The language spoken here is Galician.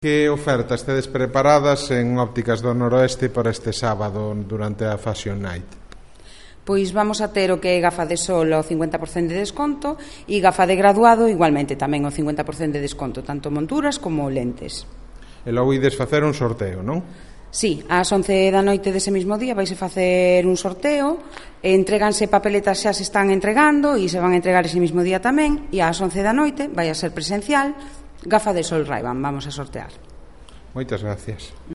Que ofertas tedes preparadas en Ópticas do Noroeste para este sábado durante a Fashion Night? Pois vamos a ter o que é gafa de sol ao 50% de desconto e gafa de graduado igualmente tamén ao 50% de desconto, tanto monturas como lentes. E logo ides facer un sorteo, non? Sí, ás 11 da noite dese mesmo día vais a facer un sorteo, entréganse papeletas, xa se están entregando e se van a entregar ese mesmo día tamén, e ás 11 da noite vai a ser presencial, gafa de sol Ray-Ban, vamos a sortear. Moitas gracias.